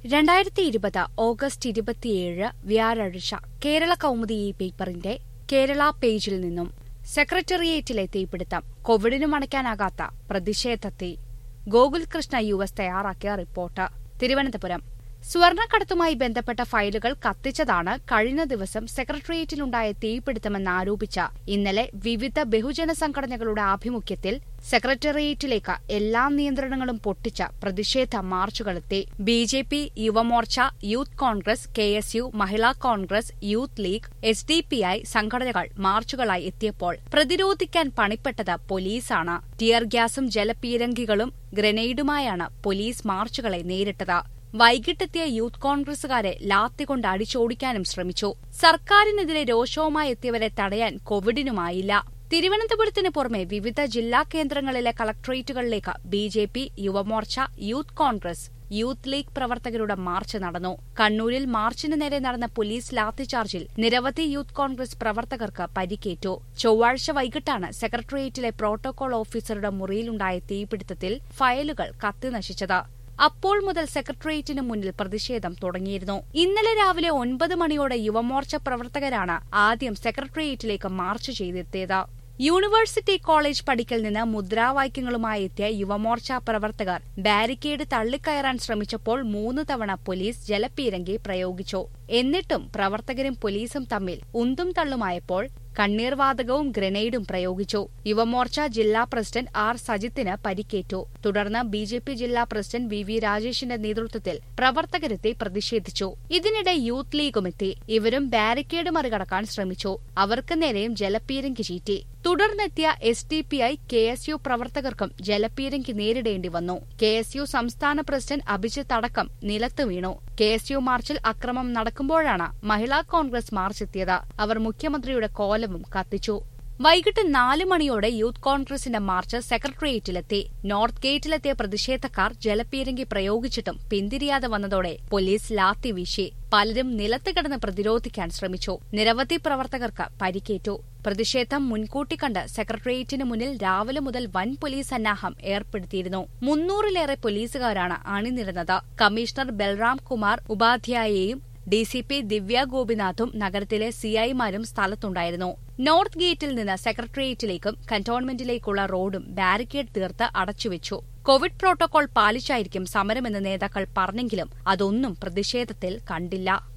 2020 August 27 വ്യാഴാഴ്ച കേരള കൗമുദി പേപ്പറിന്റെ കേരള പേജിൽ നിന്നും സെക്രട്ടേറിയറ്റിലെ തീപിടുത്തം കോവിഡിനും അണയ്ക്കാനാകാത്ത പ്രതിഷേധത്തെ ഗോകുൽ കൃഷ്ണ യുഎസ് തയ്യാറാക്കിയ റിപ്പോർട്ട്. തിരുവനന്തപുരം സ്വർണ്ണക്കടത്തുമായി ബന്ധപ്പെട്ട ഫയലുകൾ കത്തിച്ചതാണ് കഴിഞ്ഞ ദിവസം സെക്രട്ടേറിയറ്റിലുണ്ടായ തീപിടുത്തമെന്നാരോപിച്ച ഇന്നലെ വിവിധ ബഹുജന സംഘടനകളുടെ ആഭിമുഖ്യത്തിൽ സെക്രട്ടേറിയറ്റിലേക്ക് എല്ലാ നിയന്ത്രണങ്ങളും പൊട്ടിച്ച പ്രതിഷേധ മാർച്ചുകളെത്തി. BJP, Yuvamorcha, youth Congress, KSU, Mahila Congress, youth league, SDPI സംഘടനകൾ മാർച്ചുകളായി എത്തിയപ്പോൾ പ്രതിരോധിക്കാൻ പണിപ്പെട്ടത് പോലീസാണ്. ടിയർ ഗ്യാസും ജലപീരങ്കികളും ഗ്രനേഡുമായാണ് പോലീസ് മാർച്ചുകളെ നേരിട്ടത്. വൈകിട്ടെത്തിയ യൂത്ത് കോൺഗ്രസുകാരെ ലാത്തികൊണ്ട് അടിച്ചോടിക്കാനും ശ്രമിച്ചു. സർക്കാരിനെതിരെ രോഷവുമായി എത്തിയവരെ തടയാൻ കോവിഡിനുമായില്ല. തിരുവനന്തപുരത്തിന് പുറമെ വിവിധ ജില്ലാ കേന്ദ്രങ്ങളിലെ കളക്ടറേറ്റുകളിലേക്ക് BJP, Yuvamorcha, youth Congress, youth league പ്രവർത്തകരുടെ മാർച്ച് നടന്നു. കണ്ണൂരിൽ മാർച്ചിന് നേരെ നടന്ന പോലീസ് ലാത്തിചാർജിൽ നിരവധി യൂത്ത് കോൺഗ്രസ് പ്രവർത്തകർക്ക് പരിക്കേറ്റു. ചൊവ്വാഴ്ച വൈകിട്ടാണ് സെക്രട്ടേറിയറ്റിലെ പ്രോട്ടോകോൾ ഓഫീസറുടെ മുറിയിലുണ്ടായ തീപിടുത്തത്തിൽ ഫയലുകൾ കത്തിനശിച്ചത്. അപ്പോൾ മുതൽ സെക്രട്ടേറിയറ്റിന് മുന്നിൽ പ്രതിഷേധം തുടങ്ങിയിരുന്നു. ഇന്നലെ രാവിലെ 9 മണിയോടെ യുവമോർച്ച പ്രവർത്തകരാണ് ആദ്യം സെക്രട്ടേറിയറ്റിലേക്ക് മാർച്ച് ചെയ്തെത്തിയത്. യൂണിവേഴ്സിറ്റി കോളേജ് പടിക്കൽ നിന്ന് മുദ്രാവാക്യങ്ങളുമായി എത്തിയ യുവമോർച്ച പ്രവർത്തകർ ബാരിക്കേഡ് തള്ളിക്കയറാൻ ശ്രമിച്ചപ്പോൾ 3 തവണ പോലീസ് ജലപീരങ്കി പ്രയോഗിച്ചു. എന്നിട്ടും പ്രവർത്തകരും പോലീസും തമ്മിൽ ഉന്തും തള്ളുമായപ്പോൾ കണ്ണീർവാതകവും ഗ്രനേഡും പ്രയോഗിച്ചു. യുവമോർച്ച ജില്ലാ പ്രസിഡന്റ് ആർ സജിത്തിന് പരിക്കേറ്റു. തുടർന്ന് ബിജെപി ജില്ലാ പ്രസിഡന്റ് വി രാജേഷിന്റെ നേതൃത്വത്തിൽ പ്രവർത്തകരെത്തി പ്രതിഷേധിച്ചു. ഇതിനിടെ യൂത്ത് ലീഗുമെത്തി. ഇവരും ബാരിക്കേഡ് മറികടക്കാൻ ശ്രമിച്ചു. അവർക്ക് നേരെയും ജലപീരങ്കി ചീറ്റി. തുടർന്നെത്തിയ എസ്ഡിപിഐ, കെഎസ്യു പ്രവർത്തകർക്കും ജലപീരങ്കി നേരിടേണ്ടി വന്നു. കെഎസ്യു സംസ്ഥാന പ്രസിഡന്റ് അഭിജിത്ത് അടക്കം നിലത്ത് വീണു. കെഎസ്യു മാർച്ചിൽ അക്രമം നടക്കുമ്പോഴാണ് മഹിളാ കോൺഗ്രസ് മാർച്ചെത്തിയത്. അവർ മുഖ്യമന്ത്രിയുടെ കോലവും കത്തിച്ചു. വൈകിട്ട് 4 മണിയോടെ യൂത്ത് കോൺഗ്രസിന്റെ മാർച്ച് സെക്രട്ടേറിയറ്റിലെത്തി. നോർത്ത് ഗേറ്റിലെത്തിയ പ്രതിഷേധക്കാർ ജലപീരങ്കി പ്രയോഗിച്ചിട്ടും പിന്തിരിയാതെ വന്നതോടെ പോലീസ് ലാത്തി വീശി. പലരും നിലത്ത് കിടന്ന് പ്രതിരോധിക്കാൻ ശ്രമിച്ചു. നിരവധി പ്രവർത്തകർക്ക് പരിക്കേറ്റു. പ്രതിഷേധം മുൻകൂട്ടി കണ്ട് സെക്രട്ടേറിയറ്റിന് മുന്നിൽ രാവിലെ മുതൽ വൻ പോലീസ് സന്നാഹം ഏർപ്പെടുത്തിയിരുന്നു. 300-ലേറെ പോലീസുകാരാണ് അണിനിരന്നത്. കമ്മീഷണർ ബൽറാം കുമാർ ഉപാധ്യായയും ഡിസിപി ദിവ്യ ഗോപിനാഥും നഗരത്തിലെ സിഐമാരും സ്ഥലത്തുണ്ടായിരുന്നു. നോർത്ത് ഗേറ്റിൽ നിന്ന് സെക്രട്ടേറിയറ്റിലേക്കും കന്റോൺമെന്റിലേക്കുള്ള റോഡും ബാരിക്കേഡ് തീർത്ത് അടച്ചുവെച്ചു. കോവിഡ് പ്രോട്ടോകോൾ പാലിച്ചായിരിക്കും സമരമെന്ന് നേതാക്കൾ പറഞ്ഞെങ്കിലും അതൊന്നും പ്രതിഷേധത്തിൽ കണ്ടില്ല.